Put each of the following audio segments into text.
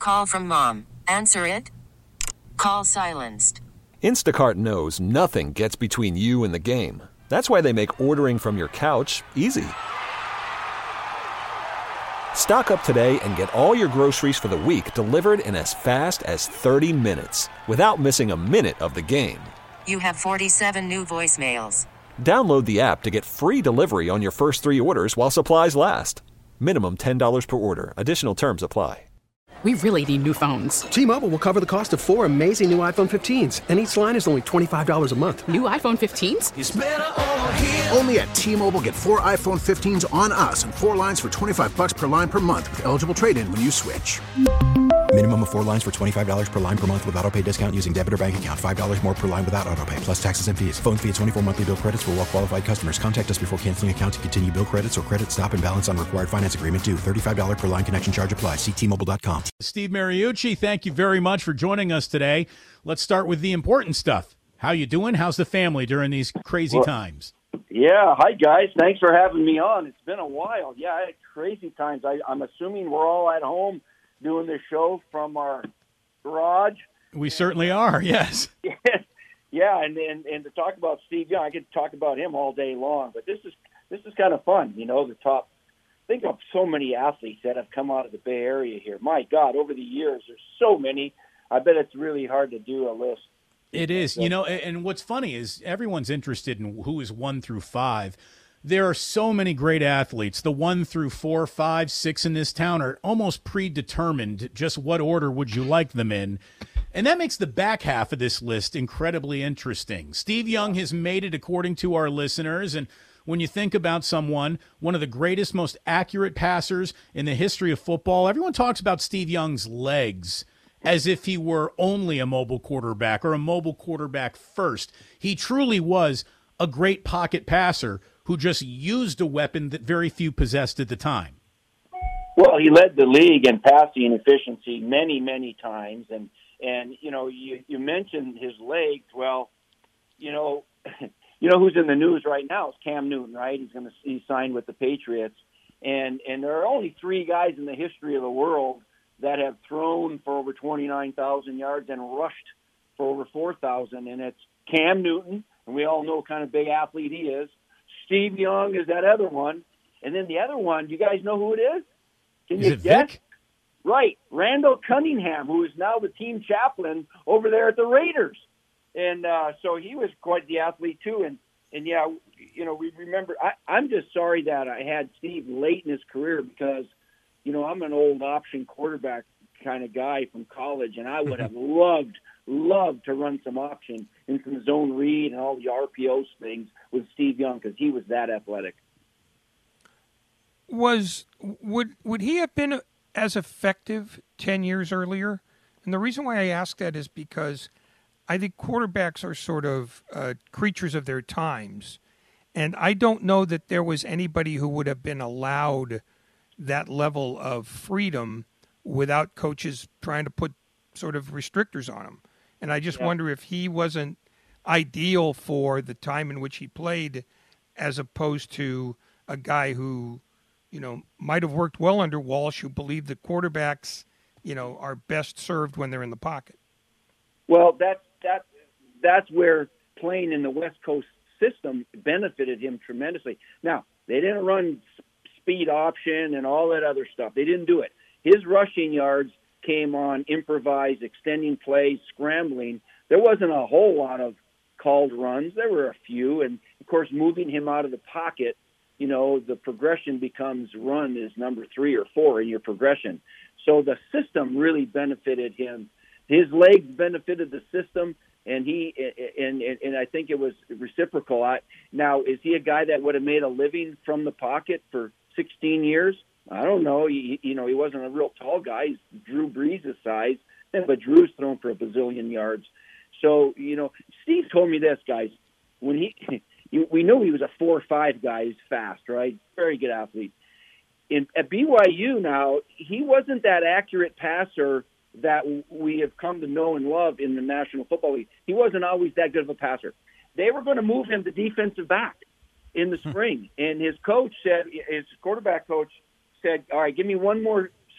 Call from mom. Answer it. Call silenced. Instacart knows nothing gets between you and the game. That's why they make ordering from your couch easy. Stock up today and get all your groceries for the week delivered in as fast as 30 minutes without missing a minute of the game. You have 47 new voicemails. Download the app to get free delivery on your first 3 orders while supplies last. Minimum $10 per order. Additional terms apply. We really need new phones. T-Mobile will cover the cost of 4 amazing new iPhone 15s, and each line is only $25 a month. New iPhone 15s? It's better over here. Only at T-Mobile, get 4 iPhone 15s on us and 4 lines for $25 per line per month with eligible trade-in when you switch. Minimum of 4 lines for $25 per line per month with autopay discount using debit or bank account. $5 more per line without autopay, plus taxes and fees. Phone fee at 24 monthly bill credits for well-qualified customers. Contact us before canceling account to continue bill credits or credit stop and balance on required finance agreement due. $35 per line connection charge applies. See T-Mobile.com. Steve Mariucci, thank you very much for joining us today. Let's start with the important stuff. How you doing? How's the family during these crazy times? Yeah, hi guys. Thanks for having me on. It's been a while. Yeah, I had crazy times. I'm assuming we're all at home doing this show from our garage. We certainly are, yes. Yeah, and to talk about Steve Young, I could talk about him all day long, but this is kind of fun, you know, the top. Think of so many athletes that have come out of the Bay Area here. My God, over the years, there's so many. I bet it's really hard to do a list. It is, you know, and what's funny is everyone's interested in who is 1 through 5. There are so many great athletes. The 1 through 4, 5, 6 in this town are almost predetermined. Just what order would you like them in? And that makes the back half of this list incredibly interesting. Steve Young has made it according to our listeners, and when you think about someone, one of the greatest, most accurate passers in the history of football, everyone talks about Steve Young's legs as if he were only a mobile quarterback or a mobile quarterback first. He truly was a great pocket passer who just used a weapon that very few possessed at the time. Well, he led the league in passing efficiency many, many times. And you know, you mentioned his legs. Well, you know who's in the news right now is Cam Newton, right? He's signed with the Patriots. And there are only 3 guys in the history of the world that have thrown for over 29,000 yards and rushed for over 4,000. And it's Cam Newton, and we all know what kind of big athlete he is. Steve Young is that other one. And then the other one, do you guys know who it is? Can you guess? Vic? Right. Randall Cunningham, who is now the team chaplain over there at the Raiders. And so he was quite the athlete, too. And yeah, you know, we remember – I'm just sorry that I had Steve late in his career because, you know, I'm an old option quarterback kind of guy from college, and I would have loved to run some option and some zone read and all the RPO things with Steve Young because he was that athletic. Would he have been as effective 10 years earlier? And the reason why I ask that is because I think quarterbacks are sort of creatures of their times. And I don't know that there was anybody who would have been allowed that level of freedom without coaches trying to put sort of restrictors on him. And I just wonder if he wasn't ideal for the time in which he played as opposed to a guy who, you know, might have worked well under Walsh, who believed that quarterbacks, you know, are best served when they're in the pocket. Well, that's where playing in the West Coast system benefited him tremendously. Now, they didn't run speed option and all that other stuff. They didn't do it. His rushing yards came on improvised, extending plays, scrambling. There wasn't a whole lot of called runs. There were a few. And, of course, moving him out of the pocket, you know, the progression becomes run is number 3 or 4 in your progression. So the system really benefited him. His legs benefited the system, and I think it was reciprocal. Now, is he a guy that would have made a living from the pocket for 16 years? I don't know. He wasn't a real tall guy. He's Drew Brees' size, but Drew's thrown for a bazillion yards. So, you know, Steve told me this, guys. When we knew he was a 4-5 guy. He's fast, right? Very good athlete. At BYU now, he wasn't that accurate passer that we have come to know and love in the National Football League. He wasn't always that good of a passer. They were going to move him to defensive back in the spring, and his quarterback coach said, all right, give me one more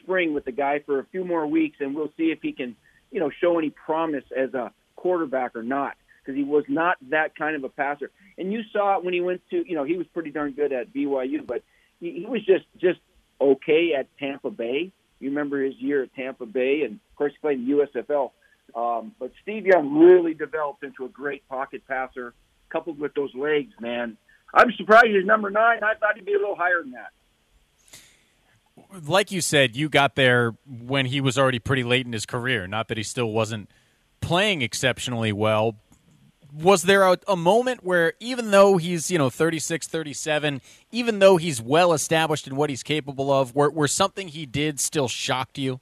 spring with the guy for a few more weeks, and we'll see if he can, show any promise as a quarterback or not, because he was not that kind of a passer. And you saw it when he went to, he was pretty darn good at BYU, but he was just okay at Tampa Bay. You remember his year at Tampa Bay, and of course he played in the USFL. But Steve Young really developed into a great pocket passer, coupled with those legs, man. I'm surprised he's number 9. I thought he'd be a little higher than that. Like you said, you got there when he was already pretty late in his career. Not that he still wasn't playing exceptionally well. Was there a moment where, even though he's 36, 37, even though he's well established in what he's capable of, where something he did still shocked you?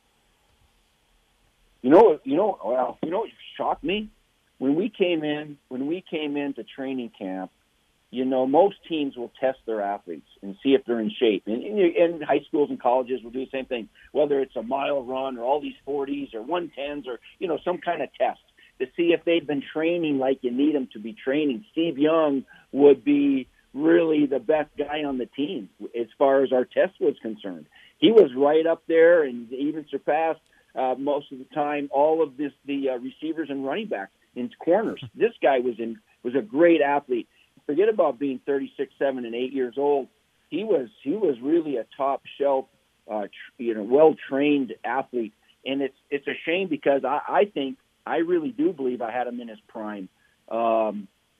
What shocked me? When we came into training camp, most teams will test their athletes and see if they're in shape. And high schools and colleges will do the same thing, whether it's a mile run or all these 40s or 110s or, some kind of test to see if they've been training like you need them to be training. Steve Young would be really the best guy on the team as far as our test was concerned. He was right up there and even surpassed most of the time all of the receivers and running backs in corners. This guy was a great athlete. Forget about being 36, 7, and 8 years old. He was really a top shelf, well-trained athlete. And it's a shame because I really do believe I had him in his prime. Had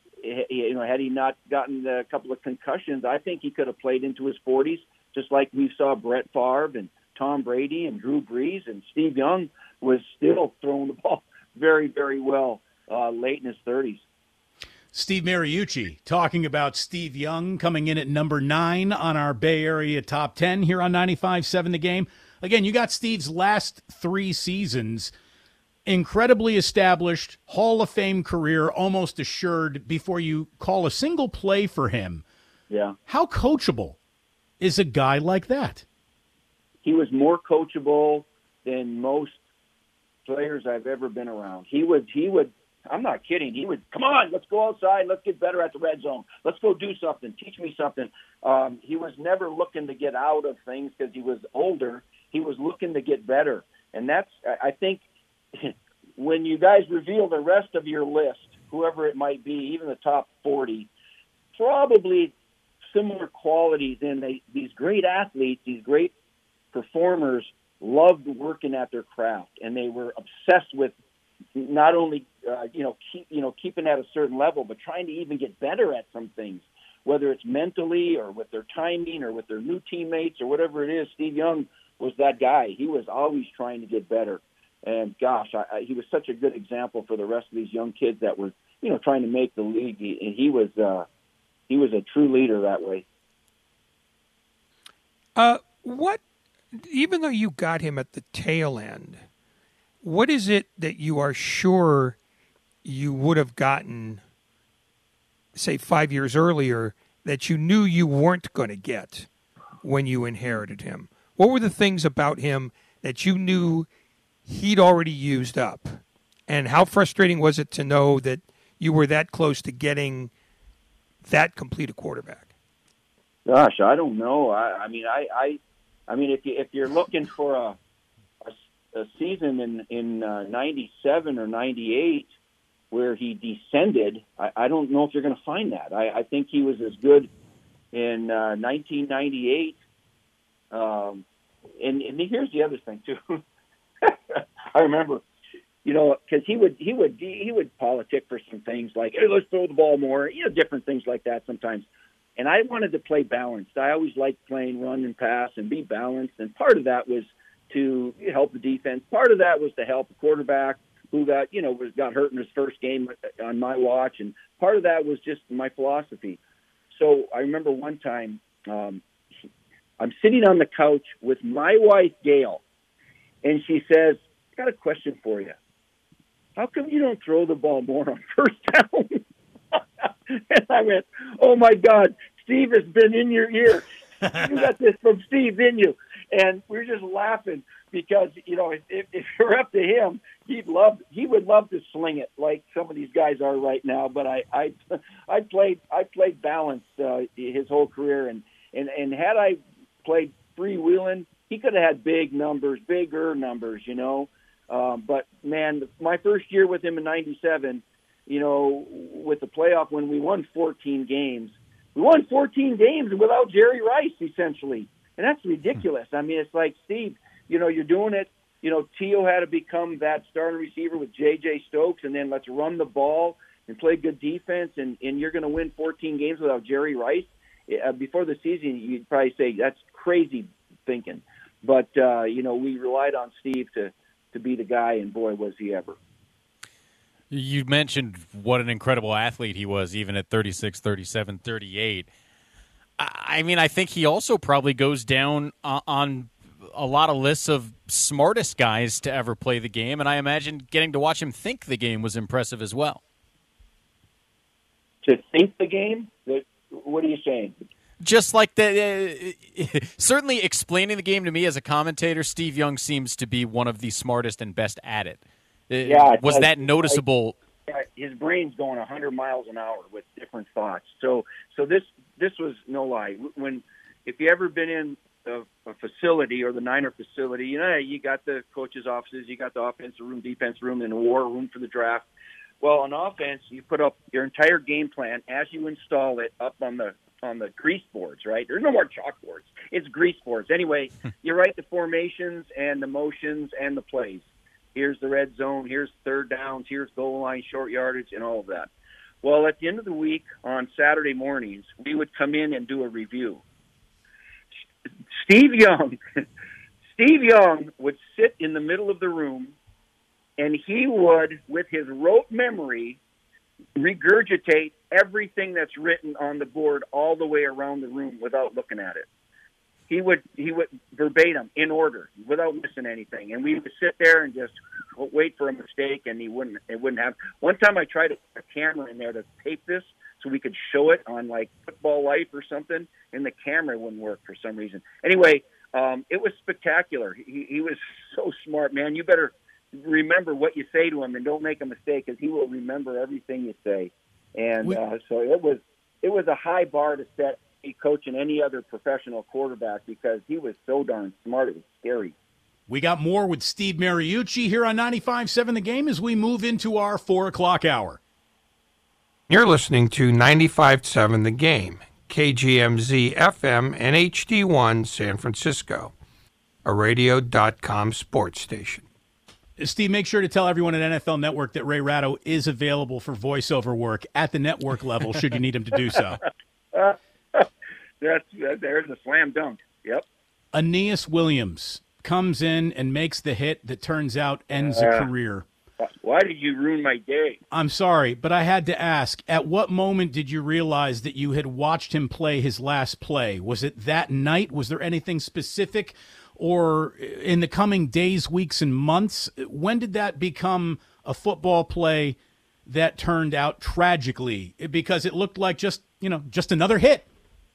he not gotten a couple of concussions, I think he could have played into his 40s, just like we saw Brett Favre and Tom Brady and Drew Brees, and Steve Young was still throwing the ball very, very well late in his 30s. Steve Mariucci talking about Steve Young coming in at number 9 on our Bay Area Top 10 here on 95.7 The Game. Again, you got Steve's last 3 seasons. Incredibly established, Hall of Fame career almost assured before you call a single play for him. Yeah. How coachable is a guy like that? He was more coachable than most players I've ever been around. He would, I'm not kidding. He would, come on, let's go outside. Let's get better at the red zone. Let's go do something. Teach me something. He was never looking to get out of things because he was older. He was looking to get better. And that's, I think, when you guys reveal the rest of your list, whoever it might be, even the top 40, probably similar qualities in these great athletes, these great performers loved working at their craft, and they were obsessed with not only keeping at a certain level, but trying to even get better at some things, whether it's mentally or with their timing or with their new teammates or whatever it is. Steve Young was that guy. He was always trying to get better. And gosh, he was such a good example for the rest of these young kids that were, trying to make the league. And he was a true leader that way. Even though you got him at the tail end, what is it that you are sure you would have gotten, say, 5 years earlier, that you knew you weren't going to get when you inherited him? What were the things about him that you knew he'd already used up? And how frustrating was it to know that you were that close to getting that complete a quarterback? Gosh, I don't know. I mean, if you're looking for a season in 97 or 98 where he descended, I don't know if you're going to find that. I think he was as good in 1998. And here's the other thing too. I remember, because he would politic for some things like, hey, let's throw the ball more, different things like that sometimes. And I wanted to play balanced. I always liked playing run and pass and be balanced. And part of that was to help the defense. Part of that was to help the quarterback who got hurt in his first game on my watch. And part of that was just my philosophy. So I remember one time I'm sitting on the couch with my wife, Gail, and she says, I got a question for you. How come you don't throw the ball more on first down? And I went, oh, my God, Steve has been in your ear. You got this from Steve, didn't you? And we were just laughing because, if you're up to him, he would love to sling it like some of these guys are right now. But I played balance his whole career. And had I played freewheeling, he could have had bigger numbers, you know. But man, my first year with him in '97, you know, with the playoff when we won 14 games. We won 14 games without Jerry Rice, essentially. And that's ridiculous. I mean, it's like, Steve, you know, you're doing it. You know, Tio had to become that starting receiver with J.J. Stokes, and then let's run the ball and play good defense, and you're going to win 14 games without Jerry Rice. Before the season, you'd probably say that's crazy thinking. But, you know, we relied on Steve to be the guy, and boy, was he ever. You mentioned what an incredible athlete he was, even at 36, 37, 38. I mean, I think he also probably goes down on a lot of lists of smartest guys to ever play the game, and I imagine getting to watch him think the game was impressive as well. To think the game? What are you saying? Just like certainly explaining the game to me as a commentator, Steve Young seems to be one of the smartest and best at it. Yeah, was that noticeable? His brain's going 100 miles an hour with different thoughts. So this was no lie. If you ever been in a facility or the Niner facility, you know, you got the coaches' offices, you got the offensive room, defense room, and a war room for the draft. Well, on offense, you put up your entire game plan as you install it up on the grease boards, right? There's no more chalkboards. It's grease boards. Anyway, you write the formations and the motions and the plays. Here's the red zone. Here's third downs. Here's goal line, short yardage, and all of that. Well, at the end of the week on Saturday mornings, we would come in and do a review. Steve Young would sit in the middle of the room, and he would, with his rote memory, regurgitate everything that's written on the board all the way around the room without looking at it. He would verbatim, in order, without missing anything. And we would sit there and just wait for a mistake, and it wouldn't happen. One time I tried to put a camera in there to tape this so we could show it on, like, Football Life or something, and the camera wouldn't work for some reason. Anyway, it was spectacular. He was so smart, man. You better remember what you say to him and don't make a mistake, because he will remember everything you say. And so it was a high bar to set coaching any other professional quarterback, because he was so darn smart. It was scary. We got more with Steve Mariucci here on 95.7 The Game as we move into our 4 o'clock hour. You're listening to 95.7 The Game, KGMZ FM and HD1 San Francisco, a radio.com sports station. Steve, make sure to tell everyone at NFL Network that Ray Ratto is available for voiceover work at the network level should you need him to do so. There's a slam dunk. Yep. Aeneas Williams comes in and makes the hit that turns out ends a career. Why did you ruin my day? I'm sorry, but I had to ask, at what moment did you realize that you had watched him play his last play? Was it that night? Was there anything specific? Or in the coming days, weeks, and months? When did that become a football play that turned out tragically? Because it looked like just another hit.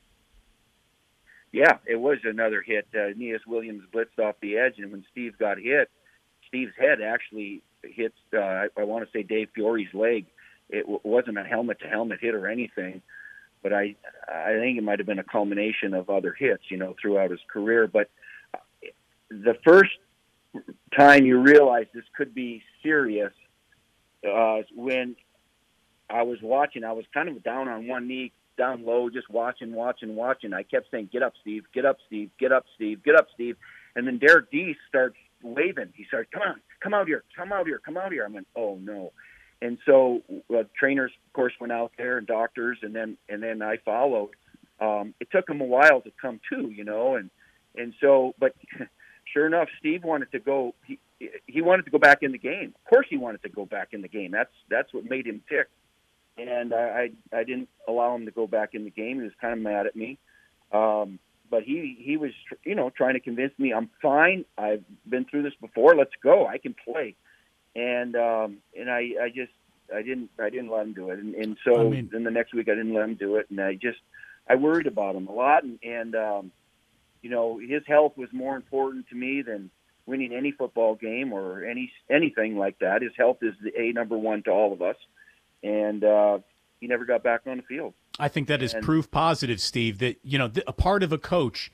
Yeah, it was another hit. Aeneas Williams blitzed off the edge, and when Steve got hit, Steve's head actually hit, I want to say, Dave Fiore's leg. It wasn't a helmet-to-helmet hit or anything, but I think it might have been a culmination of other hits, throughout his career. But the first time you realize this could be serious when I was watching. I was kind of down on one knee, down low, just watching. I kept saying, "Get up, Steve! Get up, Steve! Get up, Steve! Get up, Steve!" And then Derek Deese starts waving. He starts, "Come on, come out here, come out here, come out here!" I went, "Oh no!" And so trainers, of course, went out there, and doctors, and then I followed. It took him a while to come to, and so, but sure enough, Steve wanted to go. He wanted to go back in the game. Of course, he wanted to go back in the game. That's what made him tick. And I didn't allow him to go back in the game. He was kind of mad at me. But he was, trying to convince me I'm fine. I've been through this before. Let's go. I can play. And I didn't let him do it. And so then the next week I didn't let him do it. And I worried about him a lot. And his health was more important to me than winning any football game or anything like that. His health is the number one to all of us. And he never got back on the field. I think that is proof positive, Steve, that, a part of a coach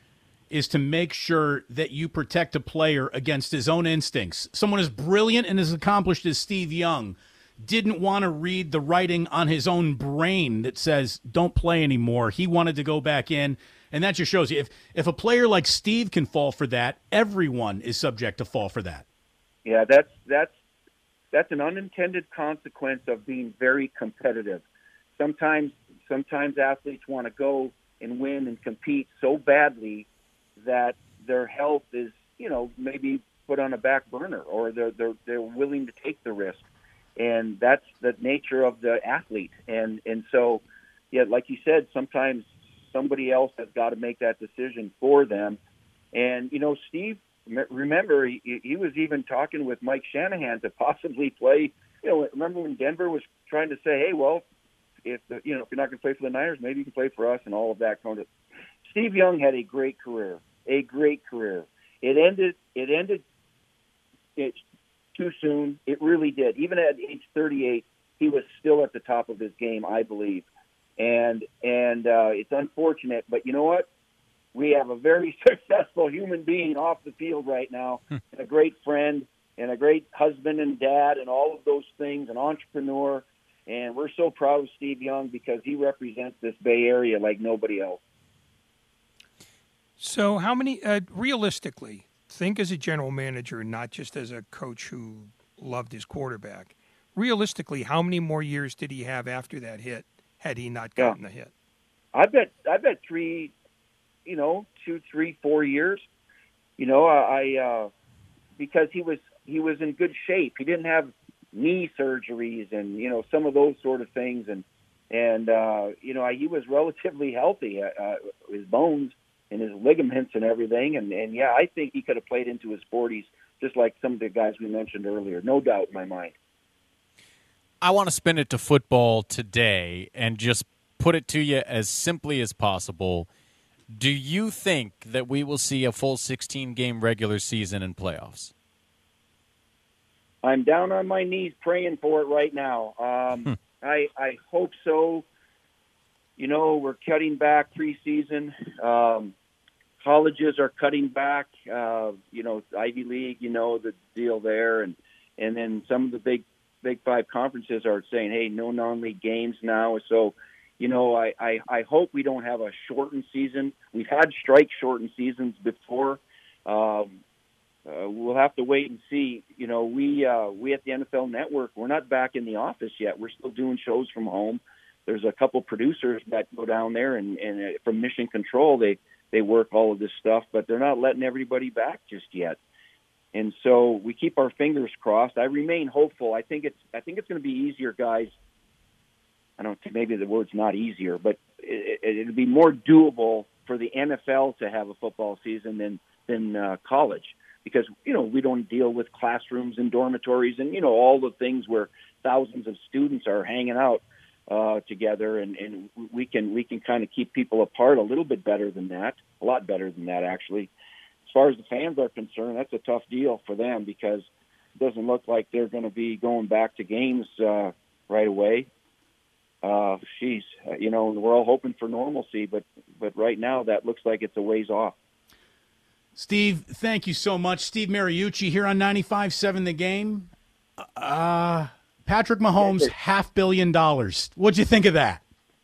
is to make sure that you protect a player against his own instincts. Someone as brilliant and as accomplished as Steve Young didn't want to read the writing on his own brain that says, don't play anymore. He wanted to go back in, and that just shows you. If a player like Steve can fall for that, everyone is subject to fall for that. Yeah, that's an unintended consequence of being very competitive. Sometimes athletes want to go and win and compete so badly that their health is, maybe put on a back burner, or they're willing to take the risk. And that's the nature of the athlete. And so, yeah, like you said, sometimes somebody else has got to make that decision for them. And, Steve, remember, he was even talking with Mike Shanahan to possibly play. Remember when Denver was trying to say, hey, well, if you're not going to play for the Niners, maybe you can play for us, and all of that kind of. Steve Young had a great career. It ended too soon. It really did. Even at age 38, he was still at the top of his game, I believe. And it's unfortunate, but you know what? We have a very successful human being off the field right now, and a great friend, and a great husband and dad, and all of those things, an entrepreneur. And we're so proud of Steve Young because he represents this Bay Area like nobody else. So how many, realistically, think as a general manager, not just as a coach who loved his quarterback, realistically, how many more years did he have after that hit had he not gotten the hit? I bet 3, 2, 3, 4 years. Because he was in good shape. He didn't have knee surgeries and some of those sort of things, and he was relatively healthy. His bones and his ligaments and everything, and I think he could have played into his 40s, just like some of the guys we mentioned earlier. No doubt in my mind. I want to spin it to football today and just put it to you as simply as possible. Do you think that we will see a full 16-game regular season and playoffs? I'm down on my knees praying for it right now. I hope so. We're cutting back preseason. Colleges are cutting back. Ivy League, the deal there, and then some of the Big Five conferences are saying, hey, no non-league games now. So, I hope we don't have a shortened season. We've had strike-shortened seasons before. We'll have to wait and see. We at the NFL Network, we're not back in the office yet. We're still doing shows from home. There's a couple producers that go down there, and from Mission Control, they work all of this stuff, but they're not letting everybody back just yet. And so we keep our fingers crossed. I remain hopeful. I think it's going to be easier, guys. I don't think maybe the word's not easier, but it'll be more doable for the NFL to have a football season than college. Because, we don't deal with classrooms and dormitories and, all the things where thousands of students are hanging out together. And we can kind of keep people apart a little bit better than that, a lot better than that, actually. As far as the fans are concerned, that's a tough deal for them because it doesn't look like they're going to be going back to games right away. We're all hoping for normalcy, but right now that looks like it's a ways off. Steve, thank you so much. Steve Mariucci here on 95.7 The Game. Patrick Mahomes, $500 million. What'd you think of that?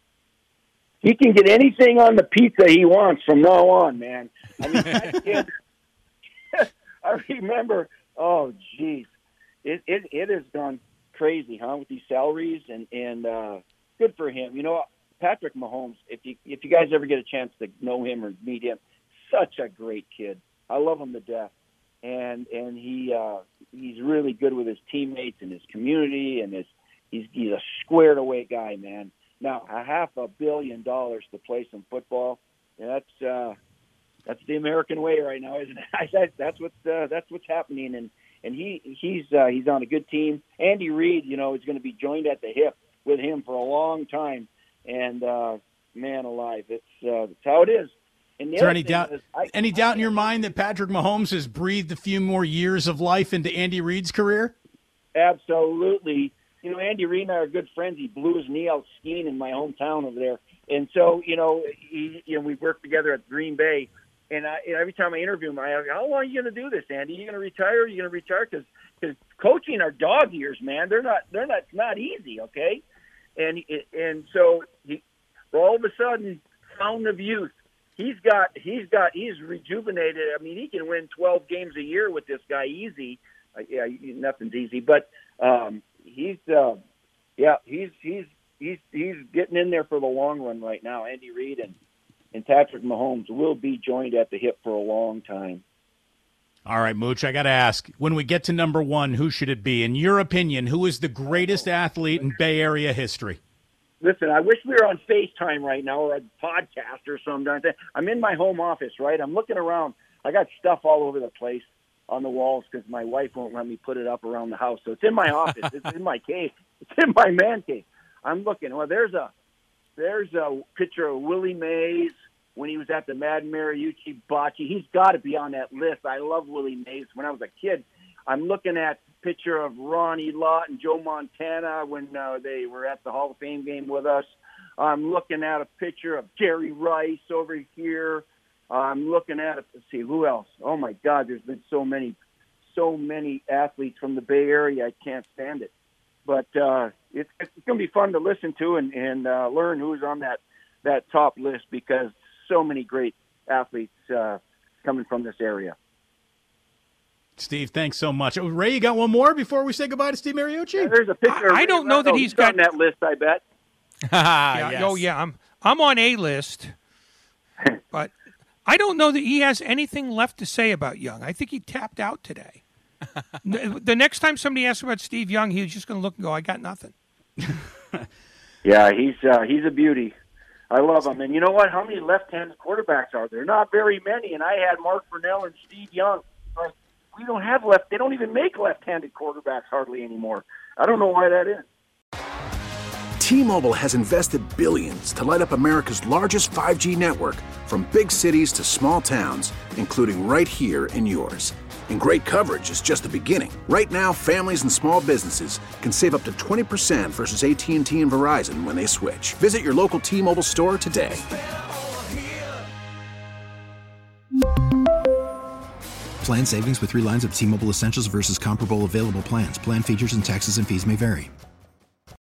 He can get anything on the pizza he wants from now on, man. I mean, that kid, I remember, oh, geez. It has gone crazy, with these salaries, and good for him. Patrick Mahomes, if you guys ever get a chance to know him or meet him, such a great kid. I love him to death, and he's really good with his teammates and his community, and he's a squared away guy, man. Now $500 million to play some football, that's the American way right now, isn't it? That's what's happening, and he's on a good team. Andy Reid, is going to be joined at the hip with him for a long time, and man alive, it's how it is. Is there any doubt in your mind that Patrick Mahomes has breathed a few more years of life into Andy Reid's career? Absolutely. Andy Reid and I are good friends. He blew his knee out skiing in my hometown over there. And so, we worked together at Green Bay. And every time I interview him, I ask, how long are you going to do this, Andy? Are you going to retire? Are you going to retire? Because coaching are dog years, man. They're not easy, okay? And so he, all of a sudden, fountain of youth. He's rejuvenated. I mean, he can win 12 games a year with this guy easy. Yeah, nothing's easy, but he's getting in there for the long run right now. Andy Reid and Patrick Mahomes will be joined at the hip for a long time. All right, Mooch, I got to ask, when we get to number one, who should it be? In your opinion, who is the greatest athlete in Bay Area history? Listen, I wish we were on FaceTime right now or a podcast or something. I'm in my home office, right? I'm looking around. I got stuff all over the place on the walls because my wife won't let me put it up around the house. So it's in my office. It's in my cave. It's in my man cave. I'm looking. Well, there's a picture of Willie Mays when he was at the Mad Mariucci Bocce. He's got to be on that list. I love Willie Mays. When I was a kid, I'm looking at a picture of Ronnie Lott and Joe Montana when they were at the Hall of Fame game with us. I'm looking at a picture of Jerry Rice over here. I'm looking at it. Let's see, who else? Oh, my God, there's been so many athletes from the Bay Area. I can't stand it. But it's going to be fun to listen to and learn who's on that top list because so many great athletes coming from this area. Steve, thanks so much. Ray, you got one more before we say goodbye to Steve Mariucci? Yeah, there's a picture. I don't know that he's got on that list, I bet. Yes. Oh, yeah. I'm on a list, but I don't know that he has anything left to say about Young. I think he tapped out today. The next time somebody asks about Steve Young, he's just going to look and go, I got nothing. Yeah, he's a beauty. I love him. And you know what? How many left-handed quarterbacks are there? Not very many. And I had Mark Brunell and Steve Young. But we don't have they don't even make left-handed quarterbacks hardly anymore. I don't know why that is. T-Mobile has invested billions to light up America's largest 5G network from big cities to small towns, including right here in yours. And great coverage is just the beginning. Right now, families and small businesses can save up to 20% versus AT&T and Verizon when they switch. Visit your local T-Mobile store today. Plan savings with 3 lines of T-Mobile Essentials versus comparable available plans. Plan features and taxes and fees may vary.